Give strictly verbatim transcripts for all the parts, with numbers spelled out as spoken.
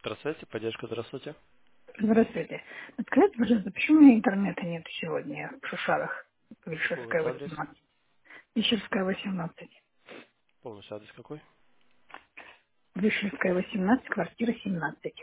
Здравствуйте, поддержка, здравствуйте. Здравствуйте. Скажите, пожалуйста, почему у меня интернета нет сегодня в Шушарах? Какой у Вишерская, вас адрес? восемнадцать. Вишерская, восемнадцать. Полностью адрес какой? Вишерская, восемнадцать, квартира семнадцать.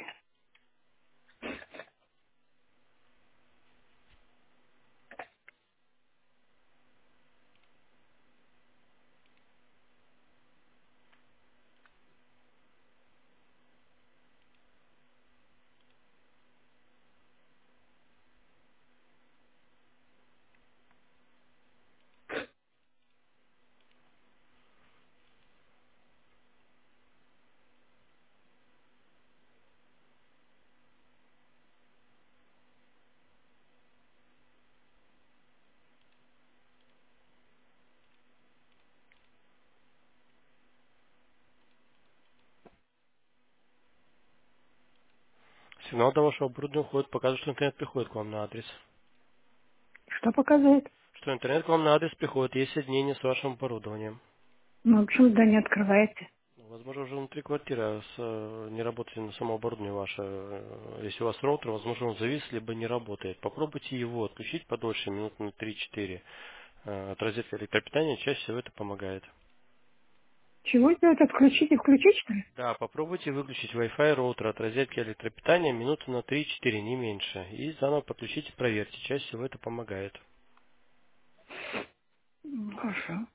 Сигнал до вашего оборудования уходит, показывает, что интернет приходит к вам на адрес. Что показывает? Что интернет к вам на адрес приходит, есть соединение с вашим оборудованием. Ну, почему тогда не открываете? Ну, возможно, уже внутри квартиры с, э, не работает на само оборудование ваше. Э, Если у вас роутер, возможно, он завис, либо не работает. Попробуйте его отключить подольше, минут на три-четыре. Э, От розетки электропитания чаще всего это помогает. Чего сделать? Отключить и включить, что ли? Да, попробуйте выключить Wi-Fi роутер от розетки электропитания минуты на три-четыре, не меньше. И заново подключите, проверьте. Чаще всего это помогает. М, Хорошо.